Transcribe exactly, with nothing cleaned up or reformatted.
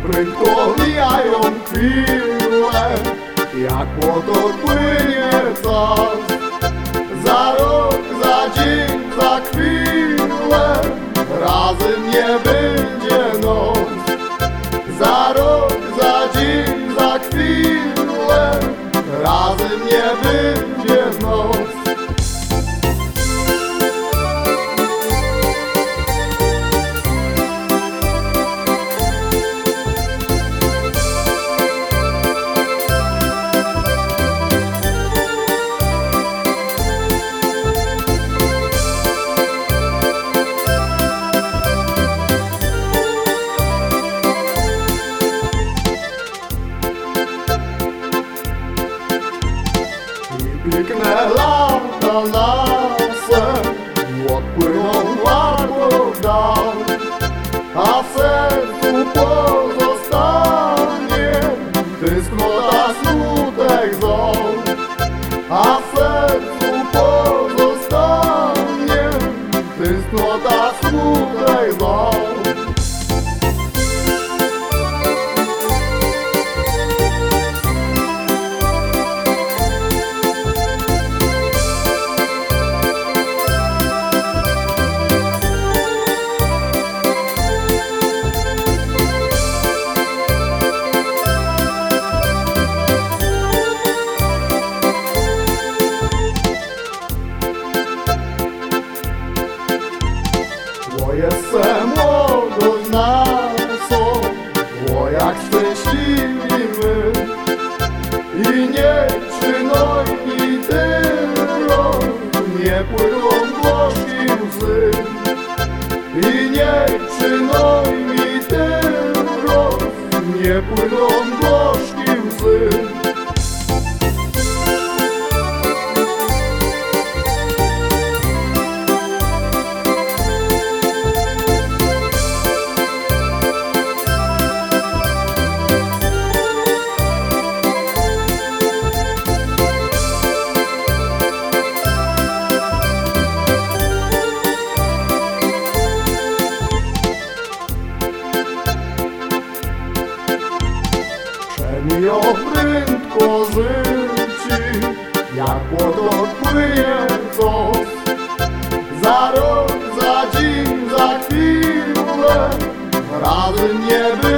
Prędko mijają chwile, jak łoto płynie czas. Za rok, za dzień, za chwilę razem nie będzie noc. Za rok, za dzień, za chwilę razem nie będzie noc. Piękne lata nasze odpłyną łatwo w dal, a w sercu pozostanie tęsknota, smutek, ząb. A w sercu pozostanie tęsknota, smutek, ząb. Bo jestem młodość naszą, o jak szczęśliwi my. I nie przynojni tylko, nie płyną gorzkie łzy. I nie przynojni tylko, nie płyną gorzkie łzy. Przemiją prędko życi, jak łoto płynie czas. Za rok, za dzień, za chwilę razem nie będzie.